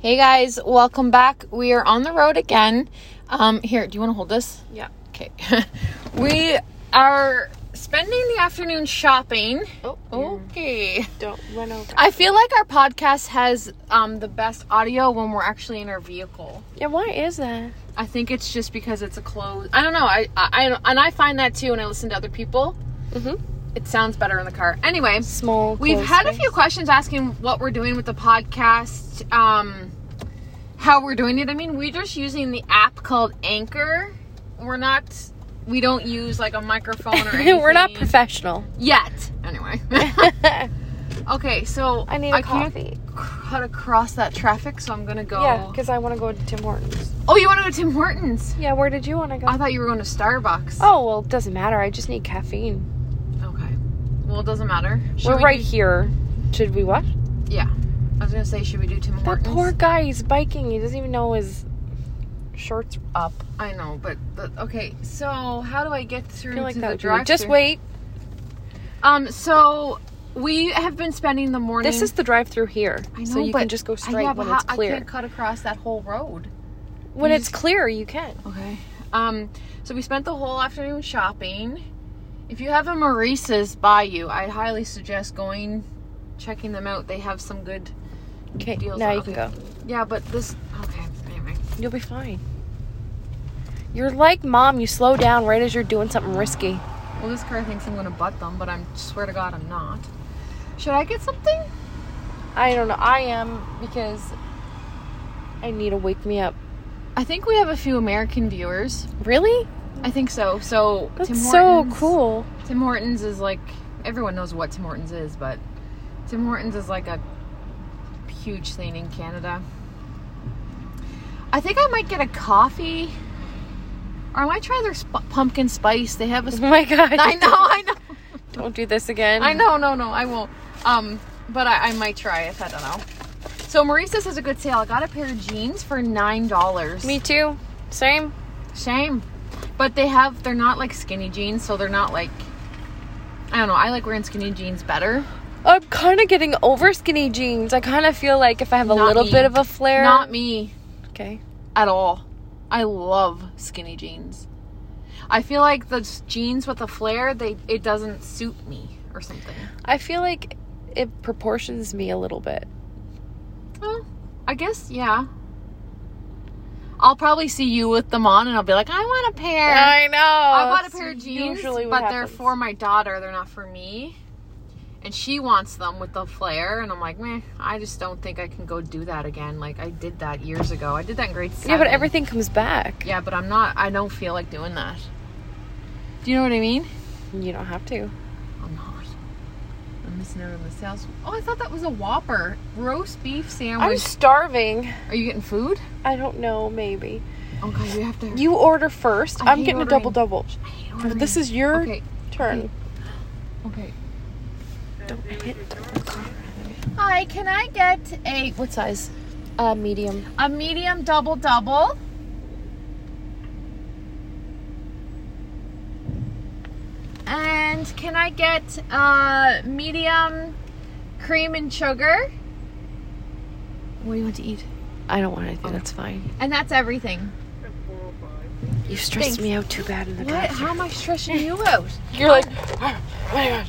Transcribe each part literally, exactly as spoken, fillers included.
Hey guys, welcome back. We are on the road again. Um, here, do you want to hold this? Yeah. Okay. We are spending the afternoon shopping. Oh, okay. Don't run over. I feel like our podcast has um, the best audio when we're actually in our vehicle. Yeah, why is that? I think it's just because it's a closed. I don't know. I, I, I and I find that too when I listen to other people. Mm-hmm. It sounds better in the car. Anyway, Small. we've closed had a space. few questions asking what we're doing with the podcast, um, how we're doing it. I mean, we're just using the app called Anchor. We're not, we don't use like a microphone or anything. We're not professional. Yet. Anyway. Okay, so I need a I coffee. can't cut across that traffic, so I'm going to go. Yeah, because I want to go to Tim Hortons. Oh, you want to go to Tim Hortons? Yeah, where did you want to go? I thought you were going to Starbucks. Oh, well, it doesn't matter. I just need caffeine. Okay. Well, it doesn't matter. Should We're we right do- here. Should we what? Yeah. I was going to say, should we do Tim That Hortons? poor guy, he's biking. He doesn't even know his shorts up. I know, but, but okay. So how do I get through I feel like to that the would be drive? Just wait. Um. So we have been spending the morning. This is the drive-through here. I know, so you but can just go I- straight yeah, when but it's how- clear. I can't cut across that whole road. When You it's just- clear, you can. Okay. Um. So we spent the whole afternoon shopping. If you have a Maurice's by you, I highly suggest going, checking them out. They have some good Okay, deals. now on- you can okay. go. Yeah, but this. Okay. Anyway. You'll be fine. You're like mom. You slow down right as you're doing something risky. Well, this car thinks I'm gonna butt them, but I am swear to God I'm not. Should I get something? I don't know. I am because I need to wake me up. I think we have a few American viewers. Really? I think so. So That's Tim so Hortons, cool. Tim Hortons is like, everyone knows what Tim Hortons is, but Tim Hortons is like a huge thing in Canada. I think I might get a coffee, or I might try their sp- pumpkin spice. They have a. Oh Sp- my god. I know, I know, Don't do this again. I know. No, no, I won't. Um, but I, I might try it. I don't know. So Maurice's has a good sale. I got a pair of jeans for nine dollars. Me too. Same. Shame. But they have, they're not like skinny jeans, so they're not like, I don't know, I like wearing skinny jeans better. I'm kind of getting over skinny jeans. I kind of feel like if I have a Not little me. bit of a flare. Not me Okay. at all. I love skinny jeans. I feel like the jeans with a flare, they it doesn't suit me or something. I feel like it proportions me a little bit. Well, I guess, yeah. I'll probably see you with them on and I'll be like, I want a pair. I know. I bought a That's pair of jeans, usually what but they're happens. for my daughter. They're not for me. And she wants them with the flare. And I'm like, meh, I just don't think I can go do that again. Like, I did that years ago. I did that in grade seven. Yeah, but everything comes back. Yeah, but I'm not, I don't feel like doing that. Do you know what I mean? You don't have to. I'm not. I'm missing out on the sales. Oh, I thought that was a Whopper. Roast beef I'm sandwich. starving. Are you getting food? I don't know, maybe. Okay, you have to. You order first. I I'm hate getting ordering. a double double. I hate ordering. This is your Okay. turn. Okay. Don't hit. Hi, can I get a, what size? Uh, medium. A medium double double. And can I get a medium cream and sugar? What do you want to eat? I don't want anything. That's fine. And that's everything. You stressed Thanks. me out too bad in the What? drive-thru. How am I stressing you out? You're like, oh my god.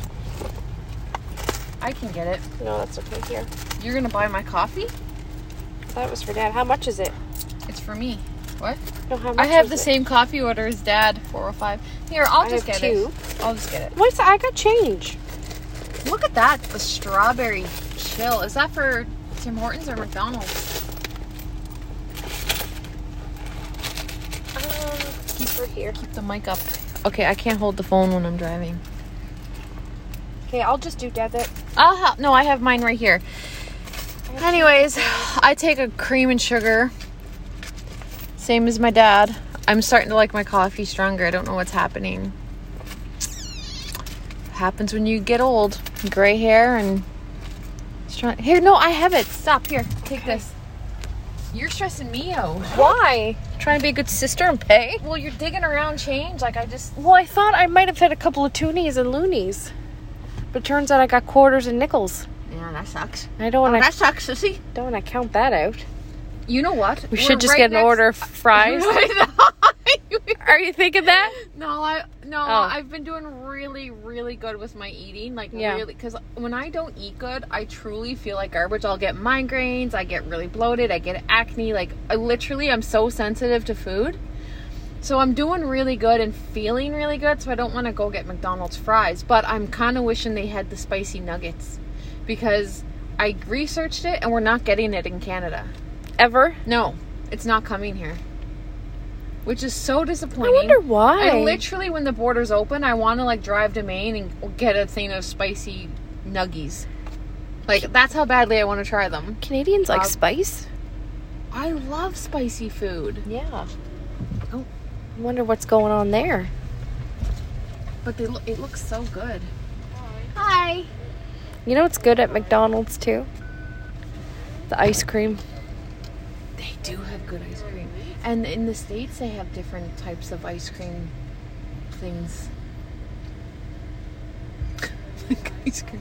I can get it. No, that's okay. Here. You're gonna buy my coffee? That was for Dad. How much is it? It's for me. What? No, how much I have is the it? same coffee order as Dad, four oh five. Here, I'll I just have get two. it. I'll just get it. What's that? I got change. Look at that, the strawberry chill. Is that for Tim Hortons or McDonald's? Um, for here. Keep the mic up. Okay, I can't hold the phone when I'm driving. Okay, I'll just do debit. I'll help. No, I have mine right here. Anyways, I take a cream and sugar. Same as my dad. I'm starting to like my coffee stronger. I don't know what's happening. Happens when you get old. Gray hair and... Strong. Here, no, I have it. Stop. Here, take Okay. this. You're stressing me out. Why? Trying to be a good sister and pay? Well, you're digging around change. Like, I just... Well, I thought I might have had a couple of toonies and loonies. But it turns out I got quarters and nickels. Yeah, that sucks. I don't want to that sucks, sissy. don't want to count that out. You know what? We should just get an order of fries. Are you thinking that? No, I no. Oh. I've been doing really, really good with my eating. Like Yeah. really, because when I don't eat good, I truly feel like garbage. I'll get migraines. I get really bloated. I get acne. Like I literally, I'm so sensitive to food. So I'm doing really good and feeling really good. So I don't want to go get McDonald's fries, but I'm kind of wishing they had the spicy nuggets because I researched it and we're not getting it in Canada. Ever? No, it's not coming here. Which is so disappointing. I wonder why. I literally, when the borders open, I want to like drive to Maine and get a thing of spicy nuggies. Like that's how badly I want to try them. Canadians like Uh, spice? I love spicy food. Yeah. Oh, I wonder what's going on there. but they look. It looks so good. Hi. You know what's good at McDonald's too? The ice cream. They do have good ice cream, and in the States they have different types of ice cream things. Like ice cream.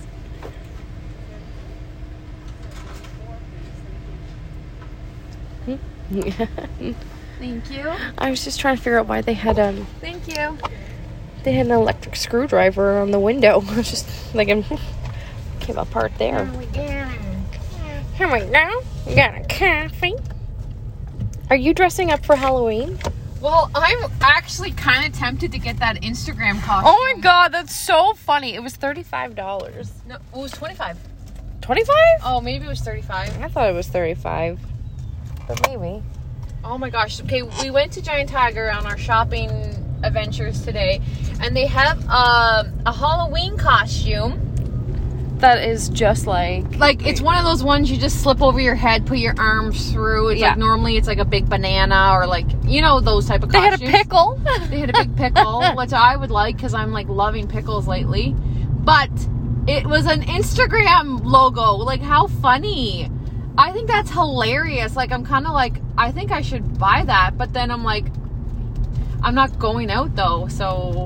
Thank you. I was just trying to figure out why they had um Thank you. they had an electric screwdriver on the window. I was just thinking, came apart there. we get Here we go. We got a coffee. Are you dressing up for Halloween? Well, I'm actually kind of tempted to get that Instagram costume. Oh my god, that's so funny. It was thirty-five dollars. No, it was twenty-five. twenty-five? Oh, maybe it was thirty-five. I thought it was thirty-five. But maybe. Oh my gosh. Okay, we went to Giant Tiger on our shopping adventures today, and they have um, a Halloween costume. That is just like... Like, it's one of those ones you just slip over your head, put your arms through. It's Yeah. like, normally it's like a big banana or like, you know, those type of They costumes. had a pickle. They had a big pickle, which I would like because I'm like loving pickles lately. But it was an Instagram logo. Like, how funny. I think that's hilarious. Like, I'm kind of like, I think I should buy that. But then I'm like, I'm not going out though. So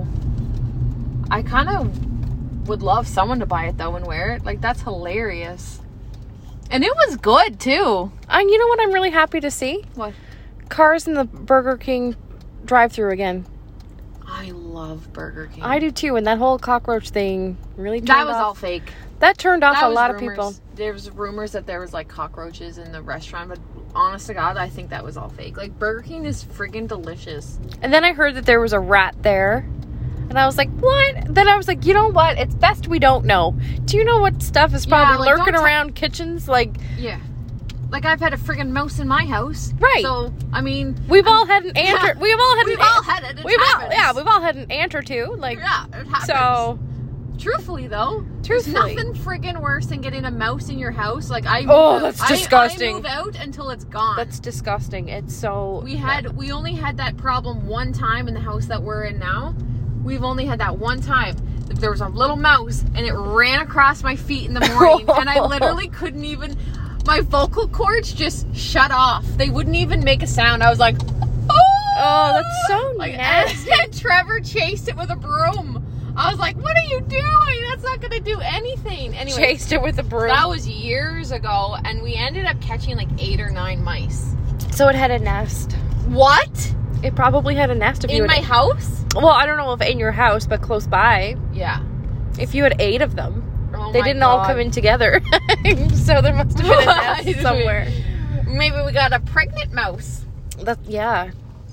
I kind of would love someone to buy it though and wear it. Like, that's hilarious. And it was good too. And you know what I'm really happy to see? What? Cars in the Burger King drive-thru again. I love Burger King. I do too, and that whole cockroach thing really turned That was off. all fake. That turned off That a was lot rumors. of people. There was rumors that there was like cockroaches in the restaurant, but honest to God, I think that was all fake. Like, Burger King is friggin' delicious. And then I heard that there was a rat there. And I was like, what? Then I was like, you know what? It's best we don't know. Do you know what stuff is probably Yeah, like, lurking don't t- around kitchens? Like, Yeah. Like, I've had a friggin' mouse in my house. Right. So, I mean... we've all had an ant or, Yeah. we've all had We've an all ant- had it. It We've all, happens. yeah, we've all had an ant or two. Like, Yeah, it happens. so... Truthfully, though, Truthfully. there's nothing friggin' worse than getting a mouse in your house. Like, I... Oh, move- that's I- disgusting. I move out until it's gone. That's disgusting. It's so... We had we only had that problem one time in the house that we're in now. We've only had that one time. There was a little mouse and it ran across my feet in the morning and I literally couldn't even, my vocal cords just shut off. They wouldn't even make a sound. I was like, oh, Oh, that's so like, nasty. and Trevor chased it with a broom. I was like, what are you doing? That's not going to do anything. Anyway, Chased it with a broom. that was years ago and we ended up catching like eight or nine mice. So it had a nest. What? It probably had a nest if you In had... my house? Well, I don't know if in your house, but close by. Yeah. If you had eight of them. Oh They my didn't all God. come in together. So there must have been a nest somewhere. Maybe we got a pregnant mouse. That, yeah.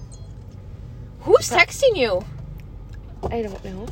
Who's texting you? I don't know.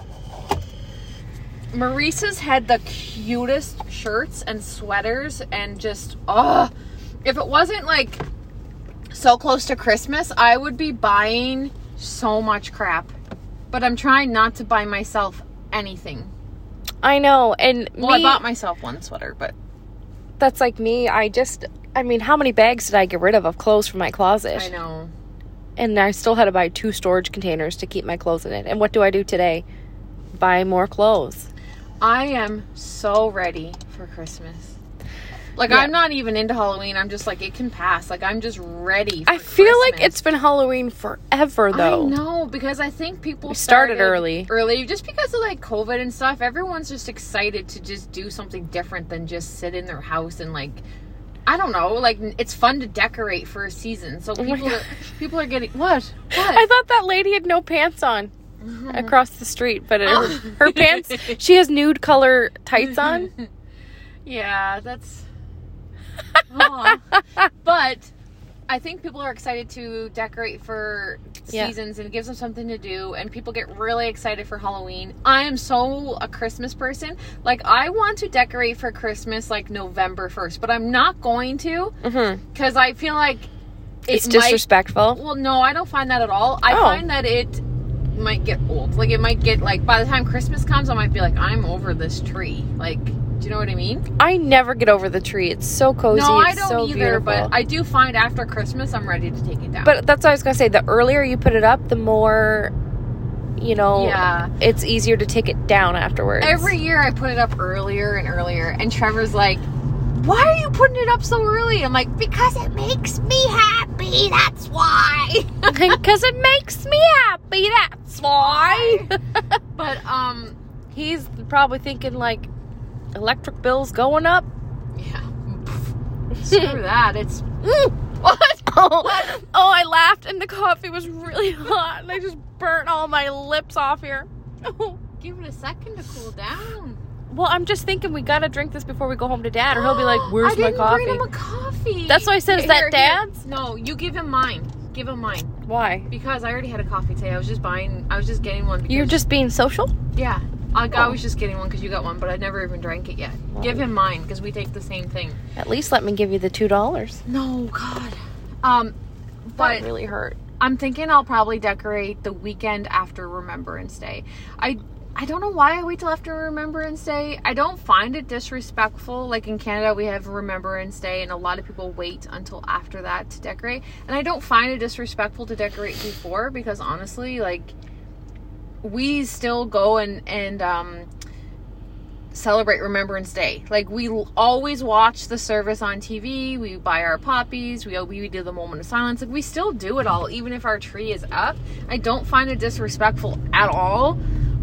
Maurice's had the cutest shirts and sweaters and just, oh, if it wasn't like so close to Christmas, I would be buying so much crap. But I'm trying not to buy myself anything. I know. And Well, me, I bought myself one sweater, but that's like me. I just, I mean, how many bags did I get rid of of clothes from my closet? I know. And I still had to buy two storage containers to keep my clothes in it. And what do I do today? Buy more clothes. I am so ready for Christmas. Like, Yeah. I'm not even into Halloween. I'm just like, it can pass. Like, I'm just ready for I feel like Christmas. it's been Halloween forever, though. I know, because I think people We started started early. Early, just because of, like, COVID and stuff. Everyone's just excited to just do something different than just sit in their house and, like, I don't know, like, it's fun to decorate for a season. So Oh my people, are, God. people are getting, what? What? I thought that lady had no pants on across the street, but it, her, her pants, she has nude color tights on. Yeah, that's, Aw. But I think people are excited to decorate for Yeah. seasons, and it gives them something to do, and people get really excited for Halloween. I am so a Christmas person. Like, I want to decorate for Christmas like November first, but I'm not going to Mm-hmm. because I feel like it It's might- disrespectful. well, no, I don't find that at all. I Oh. find that it might get old. Like, it might get, like, by the time Christmas comes, I might be like, I'm over this tree. Like, do you know what I mean? I never get over the tree. It's so cozy. No, I it's don't so either, beautiful. but I do find after Christmas, I'm ready to take it down. But that's what I was gonna say. The earlier you put it up, the more, you know, Yeah. it's easier to take it down afterwards. Every year I put it up earlier and earlier, and Trevor's like, why are you putting it up so early? I'm like, because it makes me happy, that's why. Because it makes me happy. That's why. But, um, He's probably thinking like, electric bills going up. yeah. Screw that. It's, What? Oh, oh, I laughed and the coffee was really hot and I just burnt all my lips off here. give it a second to cool down. Well, I'm just thinking we gotta drink this before we go home to Dad, or he'll be like, "Where's I my didn't coffee?" bring him a coffee. That's why I said, "Is Here, that here. Dad's?" No, you give him mine. Give him mine. Why? Because I already had a coffee today. I was just buying, I was just getting one. Because, You're just being social? Yeah. I, I Oh. was just getting one because you got one, but I never even drank it yet. Well. Give him mine because we take the same thing. At least let me give you the two dollars. No, God. Um, but That really hurt. I'm thinking I'll probably decorate the weekend after Remembrance Day. I I don't know why I wait till after Remembrance Day. I don't find it disrespectful. Like in Canada, we have Remembrance Day, and a lot of people wait until after that to decorate. And I don't find it disrespectful to decorate before because honestly, like, we still go and and um, celebrate Remembrance Day. Like, we l- always watch the service on T V. We buy our poppies. We we do the moment of silence. Like, we still do it all, even if our tree is up. I don't find it disrespectful at all.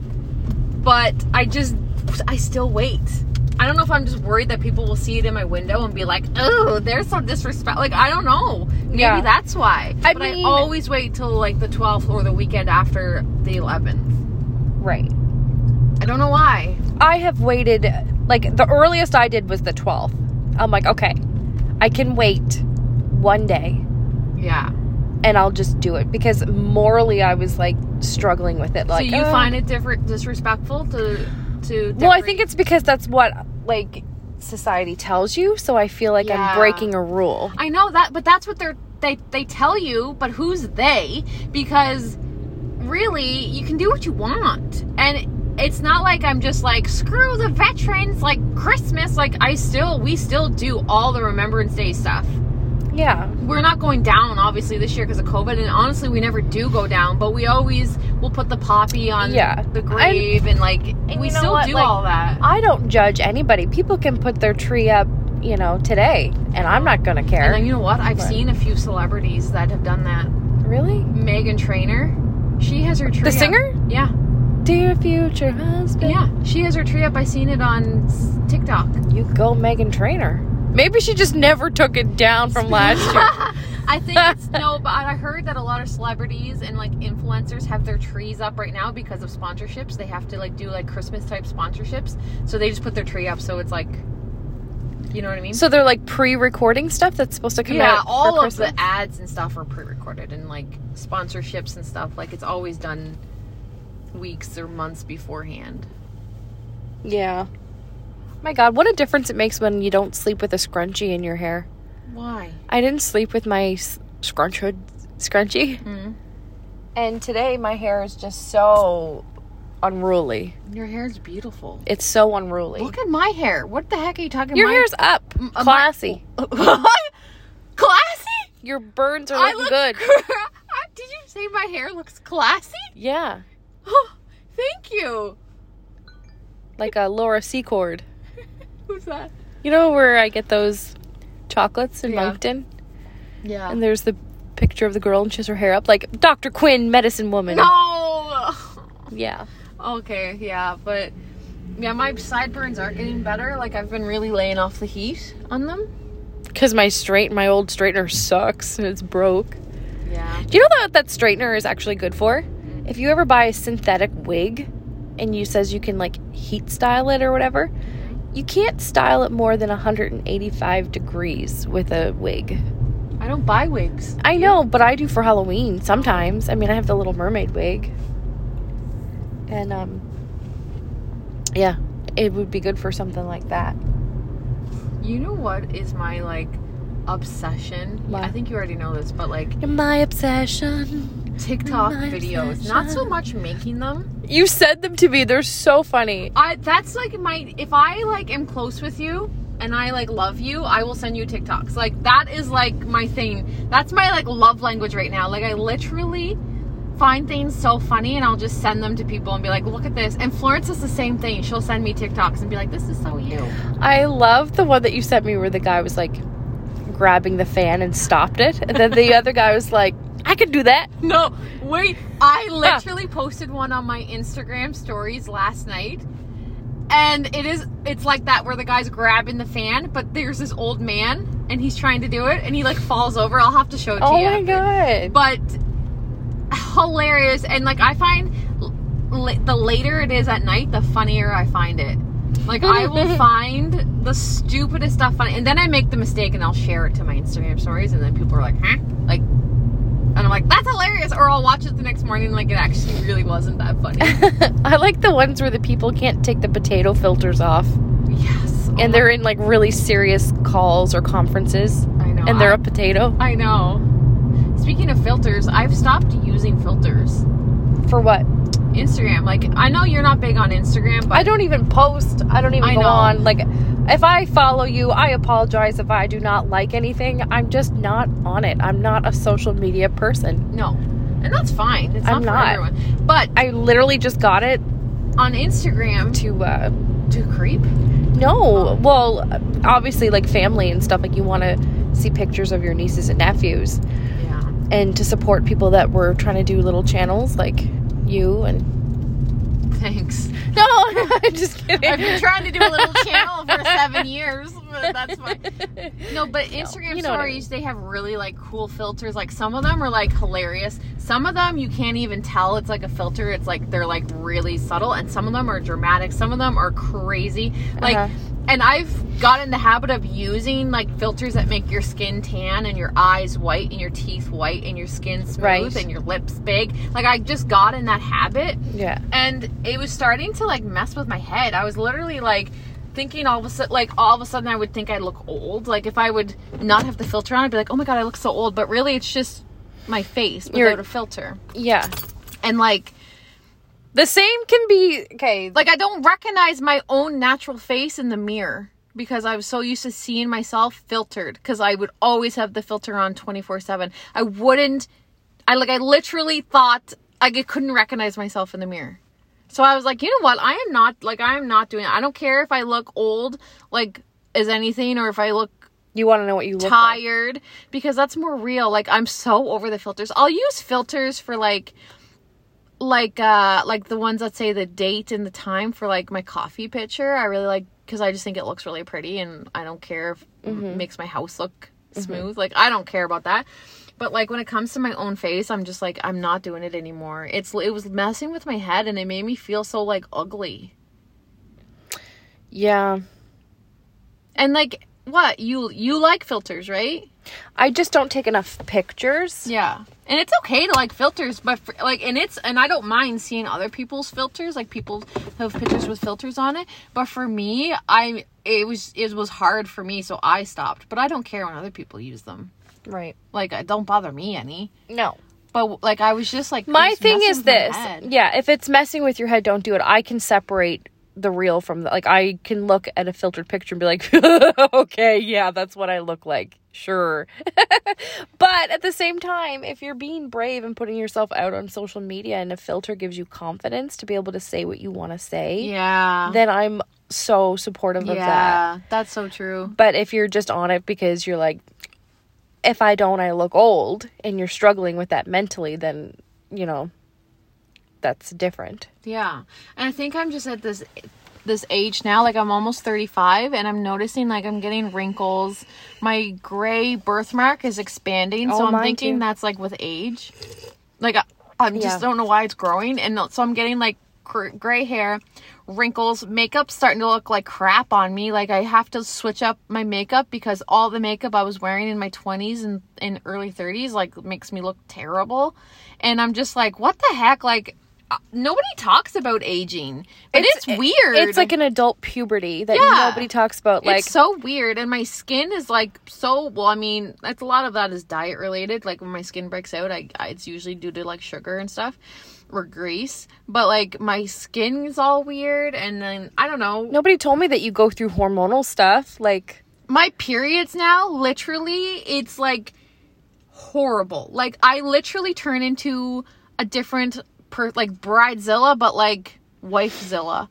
But I just, I still wait. I don't know if I'm just worried that people will see it in my window and be like, oh, there's some disrespect. Like, I don't know. Maybe Yeah. that's why. I but mean- I always wait till like the twelfth or the weekend after the eleventh. Right. I don't know why. I have waited, like, the earliest I did was the twelfth. I'm like, okay, I can wait one day Yeah. and I'll just do it. Because morally, I was, like, struggling with it. Like, so you uh, find it different, disrespectful to, to Well, I decorate? think it's because that's what, like, society tells you. So I feel like Yeah. I'm breaking a rule. I know that, but that's what they're, they, they tell you, but who's they? Because really, you can do what you want. And it's not like I'm just like, screw the veterans, like Christmas. Like, I still, we still do all the Remembrance Day stuff. Yeah. We're not going down, obviously, this year because of COVID. And honestly, we never do go down, but we always will put the poppy on Yeah. the grave. And, like, And we you know still what? do Like, all that. I don't judge anybody. People can put their tree up, you know, today, and I'm not gonna care. And then, you know what? I've What? seen a few celebrities that have done that. Really? Megan Trainor, she has her tree The up. singer? Yeah. Dear future husband. Yeah, she has her tree up. I seen it on s- TikTok. You go, Megan Trainor. Maybe she just never took it down from last year. I think it's no, but I heard that a lot of celebrities and like influencers have their trees up right now because of sponsorships. They have to like do like Christmas type sponsorships, so they just put their tree up. So it's like, you know what I mean? So they're like pre-recording stuff that's supposed to come yeah, out. for all of Christmas? the ads and stuff are pre-recorded, and like sponsorships and stuff. Like it's always done weeks or months beforehand. Yeah. My God, what a difference it makes when you don't sleep with a scrunchie in your hair. Why? I didn't sleep with my s- scrunch hood scrunchie. Mm. And today my hair is just so unruly. Your hair's beautiful. It's so unruly. Look at my hair. What the heck are you talking about? Your My- hair's up. M- uh, my- Classy. Classy? Your burns are I looking look good. Did you say my hair looks classy? Yeah. Oh, thank you. Like a Laura Secord. Who's that? You know where I get those chocolates in Yeah. Moncton? Yeah. And there's the picture of the girl and she has her hair up. Like Doctor Quinn, medicine woman. No. Yeah. Okay, yeah, but yeah, my sideburns are getting better. Like I've been really laying off the heat on them. Because my straight, my old straightener sucks. It's broke. Yeah. Do you know that that straightener is actually good for? If you ever buy a synthetic wig and you says you can like heat style it or whatever, you can't style it more than one hundred eighty-five degrees with a wig. I don't buy wigs. I know, but I do for Halloween sometimes. I mean, I have the Little Mermaid wig. And, um, yeah, it would be good for something like that. You know what is my, like, obsession? What? I think you already know this, but, like, You're my obsession. TikTok My videos. obsession. Not so much making them. You said them to me. They're so funny. I That's, like, my... If I, like, am close with you and I, like, love you, I will send you TikToks. Like, that is, like, my thing. That's my, like, love language right now. Like, I literally find things so funny and I'll just send them to people and be like, look at this. And Florence is the same thing. She'll send me TikToks and be like, this is so you. I love the one that you sent me where the guy was, like, grabbing the fan and stopped it. And then the other guy was like, I could do that. No, wait. I literally posted one on my Instagram stories last night. And it is, it's like that where the guy's grabbing the fan, but there's this old man and he's trying to do it and he like falls over. I'll have to show it to Oh you. my God. But hilarious. And like I find l- the later it is at night, the funnier I find it. Like I will find the stupidest stuff funny. And then I make the mistake and I'll share it to my Instagram stories and then people are like, huh? Like, and I'm like, that's hilarious. Or I'll watch it the next morning like it actually really wasn't that funny. I like the ones where the people can't take the potato filters off. Yes. And they're in like really serious calls or conferences. I know. And they're I, a potato. I know. Speaking of filters, I've stopped using filters. For what? Instagram. Like, I know you're not big on Instagram, but I don't even post. I don't even I go know. on. Like, if I follow you, I apologize if I do not like anything. I'm just not on it. I'm not a social media person. no. And that's fine. It's not I'm for not. everyone. But I literally just got it on Instagram, to, uh, to creep. no. Well, obviously, like, family and stuff. Like, you want to see pictures of your nieces and nephews. Yeah. And to support people that were trying to do little channels like you and... Thanks. No, I'm just kidding. I've been trying to do a little channel for seven years, but that's fine. No, but Instagram you know what I stories, they have really like cool filters. Like some of them are like hilarious. Some of them you can't even tell it's like a filter. It's like they're like really subtle, and some of them are dramatic. Some of them are crazy. Like, Uh-huh. and I've got in the habit of using like filters that make your skin tan and your eyes white and your teeth white and your skin smooth Right. and your lips big. Like I just got in that habit. Yeah. And it was starting to like mess with my head. I was literally like thinking all of a sudden, like all of a sudden I would think I look old. Like if I would not have the filter on, I'd be like, oh my God, I look so old. But really it's just my face without You're- a filter. Yeah. And like, The same can be... Okay. like I don't recognize my own natural face in the mirror because I was so used to seeing myself filtered because I would always have the filter on twenty-four seven. I wouldn't, I like, I literally thought like I couldn't recognize myself in the mirror. So I was like, you know what? I am not, like, I am not doing it. I don't care if I look old, like, as anything, or if I look You want to know what you look like. tired, because that's more real. Like, I'm so over the filters. I'll use filters for, like, like, uh, like the ones that say the date and the time for, like, my coffee picture. I really like, because I just think it looks really pretty, and I don't care if Mm-hmm. it makes my house look smooth. Like, I don't care about that. But, like, when it comes to my own face, I'm just, like, I'm not doing it anymore. It's, it was messing with my head, and it made me feel so, like, ugly. Yeah. And, like, what? You, you like filters, right? I just don't take enough pictures. Yeah. And it's okay to like filters, but for, like, and it's, and I don't mind seeing other people's filters, like people have pictures with filters on it. But for me, I, it was, it was hard for me. So I stopped, but I don't care when other people use them. Right. Like, it don't bother me any. No. But like, I was just like, it My was thing messing is with my this. head. Yeah, if it's messing with your head, don't do it. I can separate the real from the, like, I can look at a filtered picture and be like, okay, yeah, that's what I look like. Sure. But at the same time, if you're being brave and putting yourself out on social media and a filter gives you confidence to be able to say what you want to say, Yeah. then I'm so supportive of that. Yeah. That's so true. But if you're just on it because you're like, if I don't, I look old, and you're struggling with that mentally, then, you know, that's different. Yeah. And I think I'm just at this this age now, like I'm almost thirty-five, and I'm noticing like I'm getting wrinkles. My gray birthmark is expanding, Oh, so I'm mine thinking too. that's like with age. Like I, I just Yeah. don't know why it's growing, and so I'm getting like cr- gray hair, wrinkles, makeup's starting to look like crap on me. Like I have to switch up my makeup because all the makeup I was wearing in my twenties and, and early thirties like makes me look terrible. And I'm just like, what the heck? Like uh, nobody talks about aging, but it's, weird. It's like an adult puberty that Yeah. nobody talks about. Like, It's so weird, and my skin is like so. Well, I mean, that's a lot of that is diet related. Like when my skin breaks out, I, I it's usually due to like sugar and stuff or grease. But like my skin is all weird, and then I don't know. nobody told me that you go through hormonal stuff. Like, My periods now, literally, it's like horrible. Like I literally turn into a different per like bridezilla, but like wifezilla.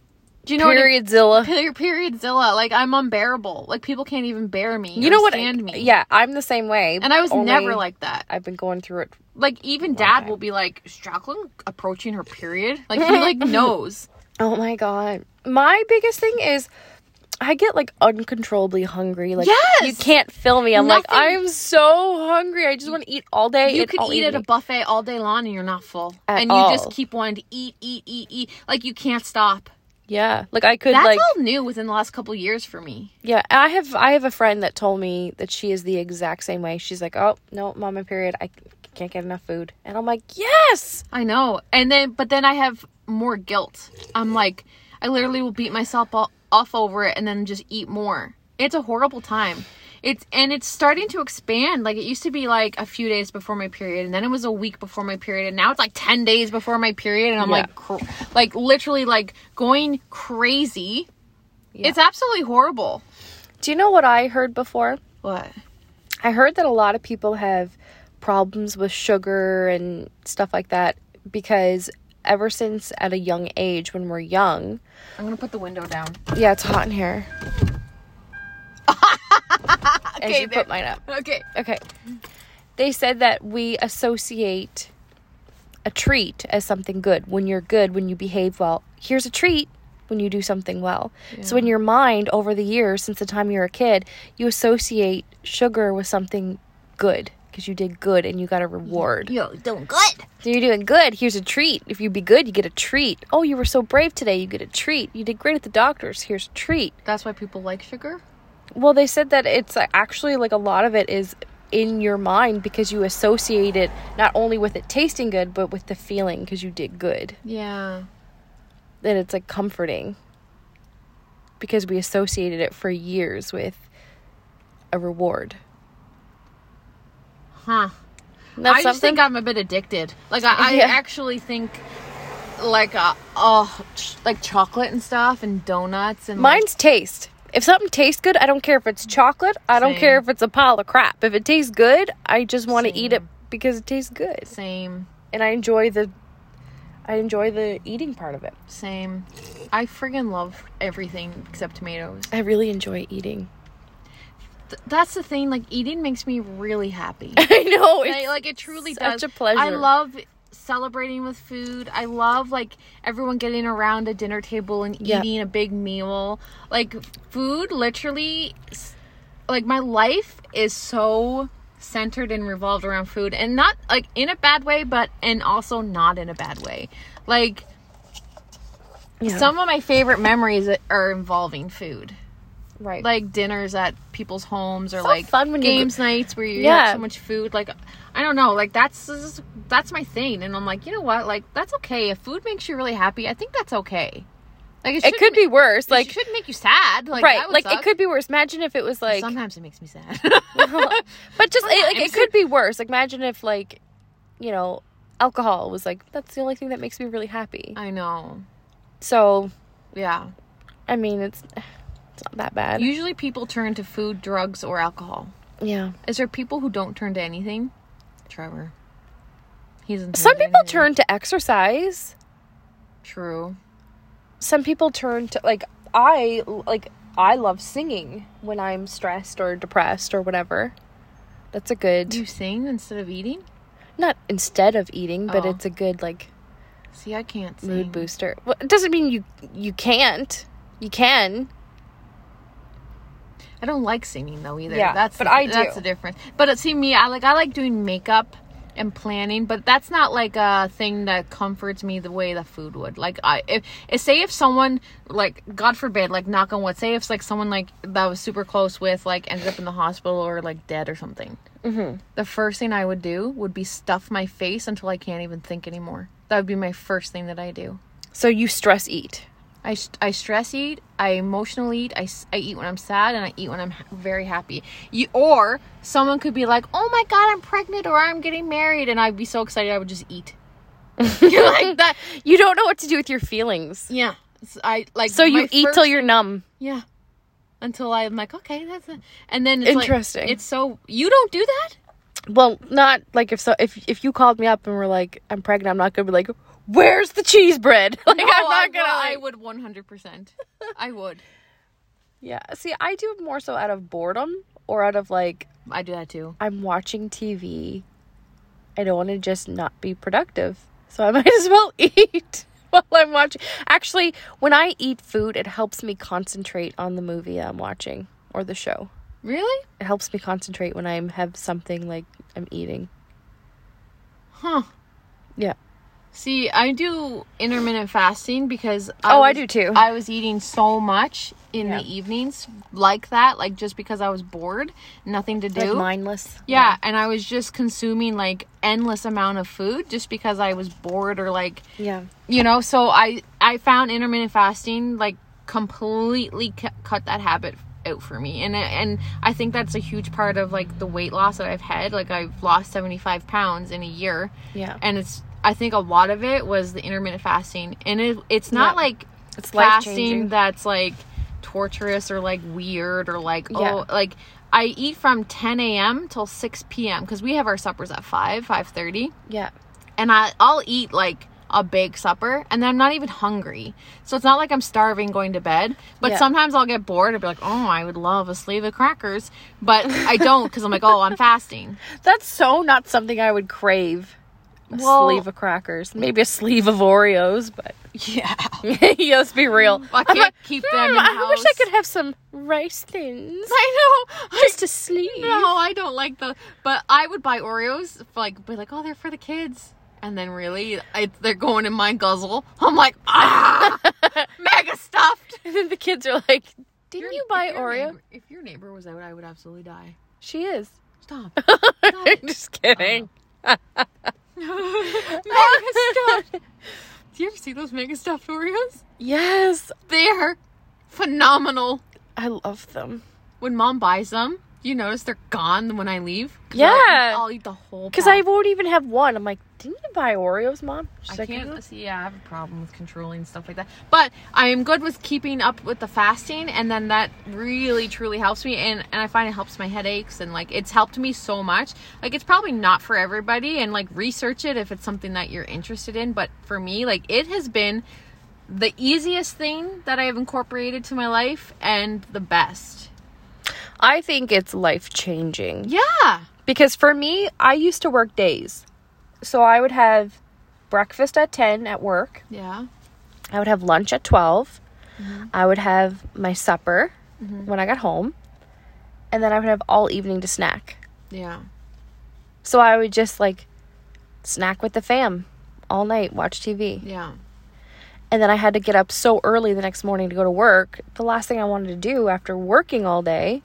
Do you know what I- Period-zilla. Per- Periodzilla, like I'm unbearable. Like people can't even bear me. You or know what? Stand me. Yeah, I'm the same way. And I was only never like that. I've been going through it. Like even Dad time. will be like, "Is Jacqueline approaching her period?" Like he like knows. Oh my god. My biggest thing is I get like uncontrollably hungry. Like Yes! you can't fill me. I'm like, Nothing- I'm so hungry. I just want to eat all day. You and could all eat at a evening. buffet all day long and you're not full, At and you all. just keep wanting to eat, eat, eat, eat. Like you can't stop. Yeah. Like I could That's like all new within the last couple of years for me. yeah, I have I have a friend that told me that she is the exact same way. She's like, "Oh, no, mom and period. I can't get enough food." And I'm like, "Yes!" I know. And then, but then I have more guilt. I'm like, I literally will beat myself o- off over it and then just eat more. It's a horrible time. It's, and it's starting to expand. Like it used to be like a few days before my period, and then it was a week before my period, and now it's like ten days before my period, and I'm Yeah. like, cr- like literally like going crazy. Yeah. It's absolutely horrible. Do you know what I heard before? What? I heard that a lot of people have problems with sugar and stuff like that because ever since at a young age, when we're young, I'm gonna put the window down. yeah, it's hot in here. As Okay, you there. put mine up. Okay. Okay. They said that we associate a treat as something good. When you're good, when you behave well, here's a treat when you do something well. So in your mind, over the years, since the time you're a kid, you associate sugar with something good because you did good and you got a reward. Yo, doing good. So you're doing good. Here's a treat. If you be good, you get a treat. Oh, you were so brave today. You get a treat. You did great at the doctor's. Here's a treat. That's why people like sugar. Well, they said that it's uh, actually like a lot of it is in your mind because you associate it not only with it tasting good, but with the feeling because you did good. Yeah. That it's like comforting because we associated it for years with a reward. Huh. That's I just something. think I'm a bit addicted. Like I, I Yeah. actually think, like uh, oh, ch- like chocolate and stuff and donuts and Mine's taste. If something tastes good, I don't care if it's chocolate. I don't Same. care if it's a pile of crap. If it tastes good, I just want to eat it Same. because it tastes good, Like, same, and I enjoy the. I enjoy the eating part of it. same. I friggin' love everything except tomatoes. I really enjoy eating. Th- that's the thing. Like eating makes me really happy. I know. It's like, like it truly such does. a pleasure. I love celebrating with food. I love like everyone getting around a dinner table and Yeah. eating a big meal. Like food literally s- like my life is so centered and revolved around food, and not like in a bad way, but and also not in a bad way. Like Yeah. some of my favorite memories are involving food. right. Like dinners at people's homes or So like fun when you games nights where you Yeah. have so much food. Like I don't know, like that's that's my thing, and I'm like, you know what, like that's okay. If food makes you really happy, I think that's okay. Like it shouldn't could ma- be worse. it Like shouldn't make you sad. Like right. that would Like suck. it could be worse. Imagine if it was like. Sometimes it makes me sad. But just it, like it Sometimes. could be worse. Like imagine if like, you know, alcohol was like that's the only thing that makes me really happy. I know. So Yeah. I mean it's it's not that bad. Usually people turn to food, drugs, or alcohol. Yeah. Is there people who don't turn to anything? Trevor. He doesn't. Some turn to people anything. turn to exercise. True. Some people turn to like I like I love singing when I'm stressed or depressed or whatever. That's a good You sing instead of eating? not instead of eating, but Oh. it's a good like See, I can't sing. Mood booster. Well, it doesn't mean you you can't. You can. I don't like singing though either. Yeah, that's but the, I do. That's the difference. But uh, see me, I like I like doing makeup and planning, but that's not like a thing that comforts me the way the food would. Like I, if, if say if someone like God forbid, like knock on wood, say if like someone like that I was super close with like ended up in the hospital or like dead or something. Mm-hmm. The first thing I would do would be stuff my face until I can't even think anymore. That would be my first thing that I do. So you stress eat. I, I stress eat, I emotional eat, I, I eat when I'm sad, and I eat when I'm ha- very happy. You, or someone could be like, oh my God, I'm pregnant, or I'm getting married, and I'd be so excited I would just eat. Like that. You don't know what to do with your feelings. Yeah. It's, I like. So you my eat first- till you're numb. Yeah. Until I'm like, okay, that's it. And then it's Interesting. Like, it's so, you don't do that? Well, not like if so if if you called me up and were like, I'm pregnant, I'm not gonna be like, where's the cheese bread? Like, No, I'm not I, gonna. I Like... would one hundred percent. I would. Yeah. See, I do it more so out of boredom or out of like, I do that too. I'm watching T V. I don't want to just not be productive, so I might as well eat while I'm watching. Actually, when I eat food, it helps me concentrate on the movie I'm watching or the show. Really? It helps me concentrate when I have something like I'm eating. Huh. Yeah. See, I do intermittent fasting because Oh, I was- do too. I was eating so much in Yeah. the evenings like that, like just because I was bored, nothing to do. Like mindless. Yeah, and I was just consuming like endless amount of food just because I was bored or like, Yeah. you know, so I I found intermittent fasting like completely cu- cut that habit out for me. And and I think that's a huge part of like the weight loss that I've had. Like I've lost seventy-five pounds in a year. Yeah. And it's I think a lot of it was the intermittent fasting. And it it's not Yeah. like It's fasting life-changing. that's like torturous or like weird or like Yeah. oh like I eat from ten a.m. till six p.m. because we have our suppers at five, five thirty. Yeah. And I, I'll eat like a big supper and then I'm not even hungry. So it's not like I'm starving going to bed. But Yeah. sometimes I'll get bored and be like, oh, I would love a sleeve of crackers. But I don't because I'm like, oh, I'm fasting. That's so not something I would crave. A Well- sleeve of crackers. Maybe a sleeve of Oreos, but Yeah. yeah, let's be real. I I'm can't like, keep "Hmm, them in the I wish I house." could have some rice thins. I know. Just a sleeve. No, I don't like the. But I would buy Oreos, for like, be like, oh, they're for the kids. And then really, I, they're going in my guzzle. I'm like, ah, mega stuffed. And then the kids are like, didn't Your- you buy if your Oreo? Neighbor, if your neighbor was out, I would absolutely die. She is. Stop. I'm just kidding. Mega stuffed. Do you ever see those mega stuffed Oreos? Yes. They're phenomenal. I love them. When mom buys them, you notice they're gone when I leave. 'Cause Yeah. I'll, I'll eat the whole. Because pack. I won't even have one. I'm like, didn't you buy Oreos, Mom? She's I like, can't "Mhm." see. Yeah, I have a problem with controlling stuff like that. But I am good with keeping up with the fasting, and then that really truly helps me. And and I find it helps my headaches, and like it's helped me so much. Like it's probably not for everybody, and like research it if it's something that you're interested in. But for me, like it has been the easiest thing that I have incorporated to my life, and the best. I think it's life changing. Yeah. Because for me, I used to work days. So I would have breakfast at ten at work. Yeah. I would have lunch at twelve. Mm-hmm. I would have my supper Mm-hmm. when I got home. And then I would have all evening to snack. Yeah. So I would just like snack with the fam all night, watch T V. Yeah. And then I had to get up so early the next morning to go to work. The last thing I wanted to do after working all day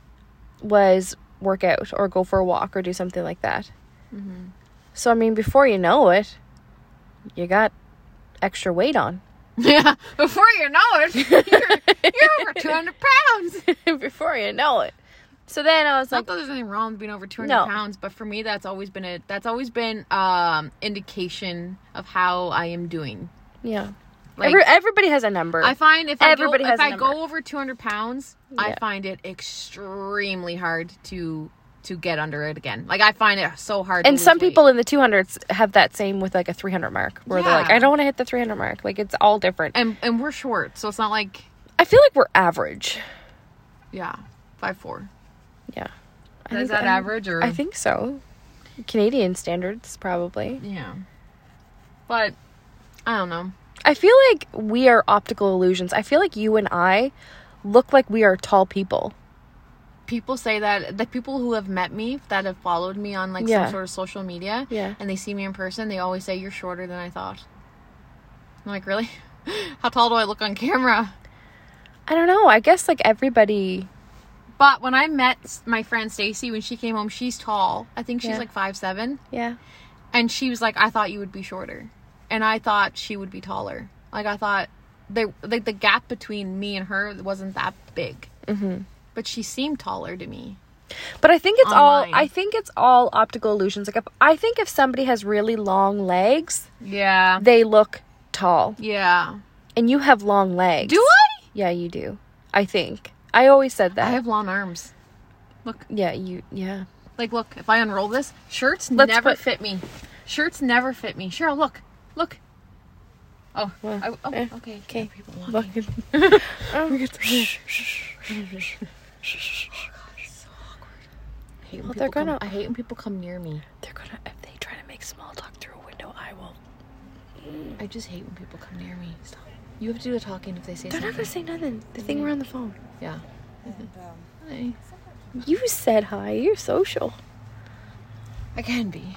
was work out or go for a walk or do something like that. Mm-hmm. So, I mean, before you know it, you got extra weight on. Yeah. Before you know it, you're, you're over two hundred pounds. Before you know it. So then I was Not like, that there's anything wrong with being over two hundred No. pounds, but for me, that's always been a that's always been um indication of how I am doing. yeah. Like Every, everybody has a number. I find if Everybody I go, has if a I number. go over two hundred pounds, I Yeah. find it extremely hard to to get under it again. Like I find it so hard. and to some lose weight. people in the two hundreds have that same with like a three hundred mark where they're like, Yeah. I don't want to hit the three hundred mark. Like, it's all different. and and we're short, so it's not like I feel like we're average. yeah, five four. Yeah. I Is think that I'm- average or I think so. Canadian standards, probably. yeah, but I don't know. I feel like we are optical illusions. I feel like you and I look like we are tall people. People say that the people who have met me, that have followed me on like Yeah. some sort of social media, Yeah. and they see me in person, they always say, you're shorter than I thought. I'm like, really? How tall do I look on camera? I don't know. I guess like everybody. But when I met my friend Stacy, when she came home, she's tall. I think she's Yeah. like five seven. Yeah. And she was like, I thought you would be shorter. And I thought she would be taller. Like, I thought they, like the gap between me and her wasn't that big. Mm-hmm. But she seemed taller to me. But I think it's Online. all. I think it's all optical illusions. Like if I think if somebody has really long legs, Yeah. they look tall, Yeah. and you have long legs. Do I? Yeah, you do. I think. I always said that. I have long arms. Look. Yeah, you. Yeah. Like, look. If I unroll this, shirts Let's never put- fit me. Shirts never fit me. Cheryl, look. Look. Oh. Well, I, oh, eh, okay. okay. People walking. Fucking- I hate when Well, they're people come- gonna- I hate when people come near me. They're gonna. If they try to make small talk through a window, I will. I just hate when people come near me. Stop. You have to do the talking if they say They're not something. gonna say nothing. They think we're on the phone. Yeah. And, um, Hi. You said hi. You're social. I can be.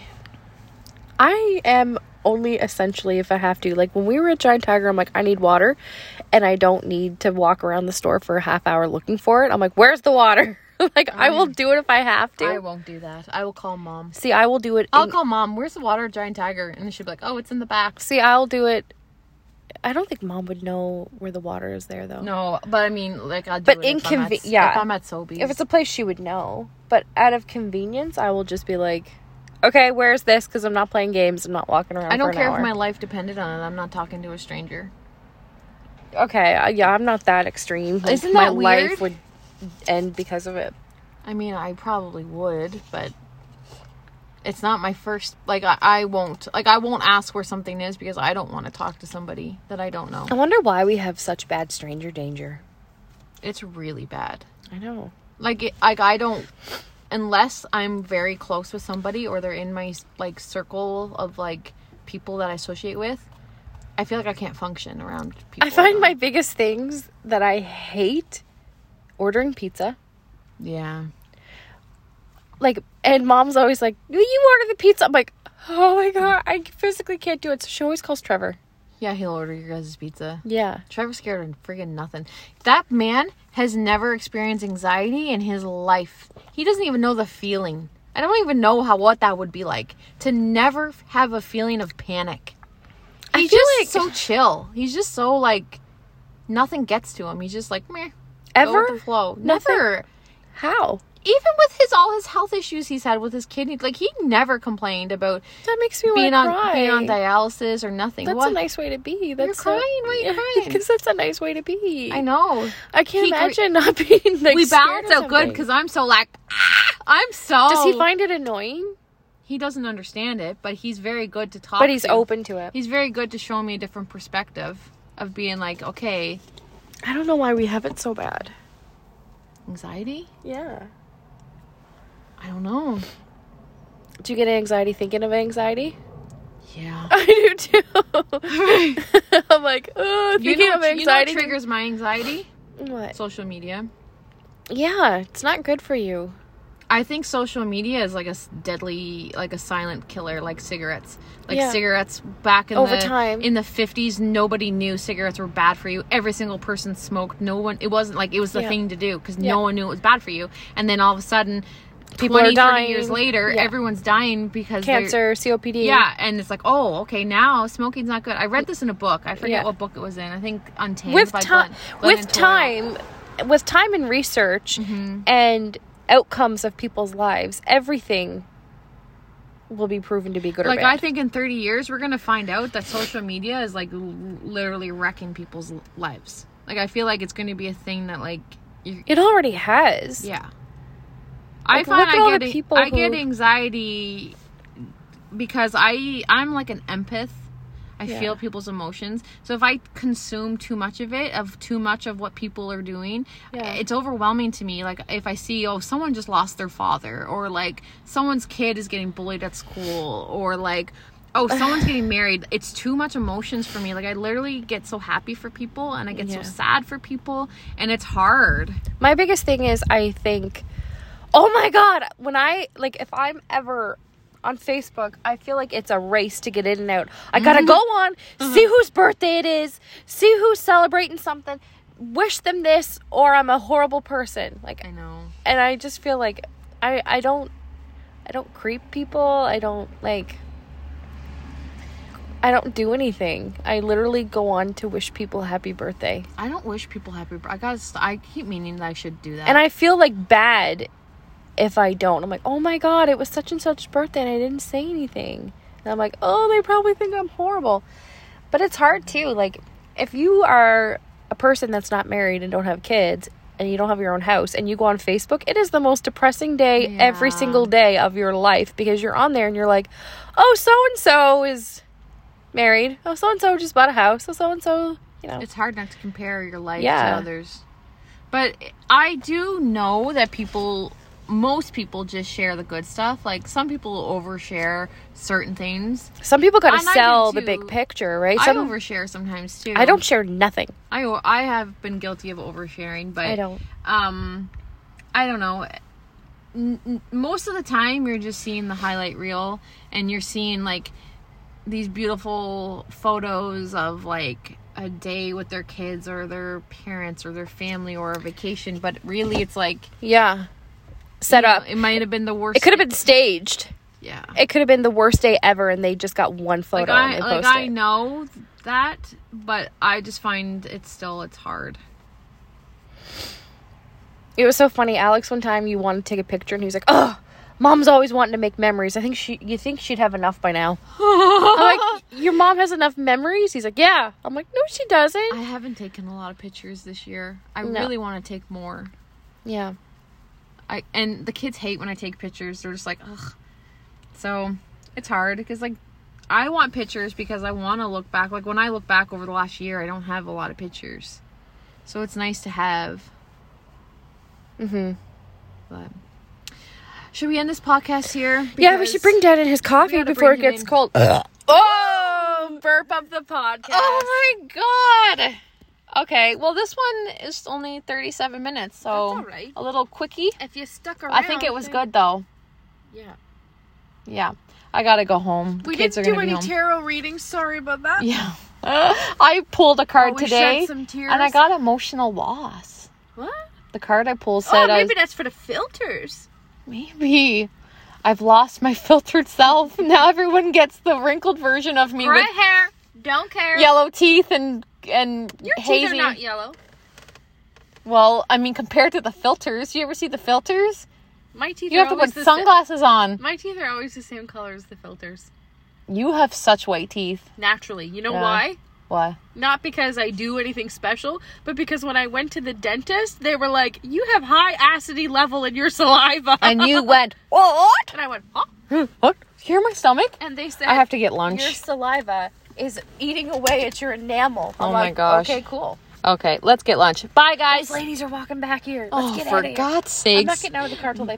I am only essentially if I have to. Like when we were at Giant Tiger, I'm like, I need water, and I don't need to walk around the store for a half hour looking for it. I'm like, where's the water? Like I will do it if I have to. I won't do that. I will call mom. See, I will do it. I'll in- call mom. Where's the water at Giant Tiger? And then she'll be like, oh, it's in the back. See, I'll do it. I don't think mom would know where the water is there though. No, but I mean, like, I'll do But it if I'm at- inconve- yeah. If I'm at Sobeys. If it's a place she would know, but out of convenience, I will just be like, okay, where's this? Because I'm not playing games. I'm not walking around. I don't for an care hour. if my life depended on it. I'm not talking to a stranger. Okay, uh, yeah, I'm not that extreme. Like, Isn't my that life weird? would end because of it. I mean, I probably would, but it's not my first. Like, I, I won't. Like, I won't ask where something is because I don't want to talk to somebody that I don't know. I wonder why we have such bad stranger danger. It's really bad. I know. Like, it, like I don't. Unless I'm very close with somebody or they're in my like circle of like people that I associate with, I feel like I can't function around people. I find my don't- biggest things that I hate ordering pizza. yeah. Like, and mom's always like, will you order the pizza? I'm like, oh my god, I physically can't do it. So she always calls Trevor. Yeah, he'll order your guys' pizza. Yeah. Trevor's scared of friggin' nothing. That man has never experienced anxiety in his life. He doesn't even know the feeling. I don't even know how what that would be like to never have a feeling of panic. I He's feel just like- so chill. He's just so like nothing gets to him. He's just like meh. Go Ever? with the flow. Nothing? Never. How? Even with his all his health issues he's had with his kidney, like he never complained about That makes me want being to on cry. being on dialysis or nothing. That's What? a nice way to be. That's crying? Why are you crying? Because that's a nice way to be. I know. I can't He gr- imagine not being like we scared balance of out good something. because I'm so like ah, I'm so. Does he find it annoying? He doesn't understand it, but he's very good to talk. But he's to. open to it. He's very good to show me a different perspective of being like, okay, I don't know why we have it so bad. anxiety. Yeah. I don't know. Do you get anxiety thinking of anxiety? Yeah. I do too. I'm like, oh, You thinking know, of what- you know what anxiety. triggers my anxiety? What? Social media. Yeah, it's not good for you. I think social media is like a s- deadly, like a silent killer, like cigarettes. Like Yeah. cigarettes back in Over the time. in the fifties, nobody knew cigarettes were bad for you. Every single person smoked. No one. It wasn't like it was the Yeah. thing to do because Yeah. no one knew it was bad for you. And then all of a sudden, People twenty, are dying. thirty years later, Yeah. everyone's dying because they're- Cancer, C O P D. Yeah, and it's like, oh, okay, now smoking's not good. I read this in a book. I forget Yeah. what book it was in. I think Untamed With by time, Glenn, Glennon with Doyle. time, with time and research Mm-hmm. and outcomes of people's lives, everything will be proven to be good Like or bad. I think in thirty years we're gonna find out that social media is like l- literally wrecking people's l- lives. Like I feel like it's gonna be a thing that like, you, it already has. yeah. I Like, find look at all I the get people I get who- anxiety because I I'm like an empath. I Yeah. feel people's emotions. So if I consume too much of it, of too much of what people are doing, Yeah. it's overwhelming to me. Like if I see, oh, someone just lost their father, or like someone's kid is getting bullied at school, or like, oh, someone's getting married, it's too much emotions for me. Like, I literally get so happy for people, and I get Yeah. so sad for people, and it's hard. My biggest thing is, I think, oh my God, when I, like, if I'm ever on Facebook, I feel like it's a race to get in and out. I gotta go on, Mm-hmm. see whose birthday it is, see who's celebrating something, wish them this, or I'm a horrible person. Like, I know. and I just feel like I, I don't, I don't creep people. I don't, like, I don't do anything. I literally go on to wish people happy birthday. I don't wish people happy birthday. I gotta, st- I keep meaning that I should do that. And I feel like bad if I don't. I'm like, oh my God, it was such and such birthday and I didn't say anything. And I'm like, oh, they probably think I'm horrible. But it's hard too. Like, if you are a person that's not married and don't have kids and you don't have your own house and you go on Facebook, it is the most depressing day Yeah. every single day of your life, because you're on there and you're like, oh, so-and-so is married. Oh, so-and-so just bought a house. Oh, so-and-so, you know. It's hard not to compare your life Yeah. to others. But I do know that people, most people just share the good stuff. Like, some people overshare certain things. Some people got to And I do sell the too. big picture, right? I Some, overshare sometimes too. I don't share nothing. I I have been guilty of oversharing, but I don't. Um, I don't know. N- n- most of the time, you're just seeing the highlight reel, and you're seeing like these beautiful photos of like a day with their kids or their parents or their family or a vacation. But really, it's like Yeah. Set you know, up. It might have been the worst. It could have been staged. Yeah. It could have been the worst day ever, and they just got one photo Like and I they like posted I it. know that, but I just find it's still it's hard. It was so funny. Alex, one time, you wanted to take a picture, and he was like, "Oh, Mom's always wanting to make memories. I think she, you think she'd have enough by now." I'm like, "Your mom has enough memories?" He's like, "Yeah." I'm like, "No, she doesn't." I haven't taken a lot of pictures this year. I No. really want to take more. Yeah. I and the kids hate when I take pictures. They're just like, ugh. So it's hard because like I want pictures because I want to look back. Like when I look back over the last year, I don't have a lot of pictures, so it's nice to have. Mm-hmm. But should we end this podcast here? Yeah, we Because should bring Dad in his coffee gotta before it bring him gets in. cold. Oh, burp up the podcast. Oh my god. Okay, well this one is only thirty-seven minutes, so That's all right. a little quickie. If you stuck around, I think it was then- good though. Yeah. Yeah, I gotta go home. The We kids didn't are do gonna be any home. tarot readings. Sorry about that. Yeah. I pulled a card Oh, we today, shed some tears. and I got emotional loss. What? The card I pulled Oh, said, I maybe was, that's for the filters. maybe I've lost my filtered self. Now everyone gets the wrinkled version of me Gray with hair. Don't care. yellow teeth and and Your hazy. teeth are not yellow. Well, I mean, compared to the filters, you ever see the filters? My teeth You are have to always put the sa- sunglasses on. My teeth are always the same color as the filters. You have such white teeth. Naturally. You know Yeah. why? Why? Not because I do anything special, but because when I went to the dentist, they were like, you have high acidity level in your saliva. And you went, what? And I went, huh? What? Hear my stomach? And they said, I have to get lunch. your saliva is eating away at your enamel. I'm Oh my like, gosh. Okay, cool. Okay, let's get lunch. Bye, guys. Those ladies are walking back here. Let's Oh, get for out of here. God's I'm sakes. not getting out of the car till they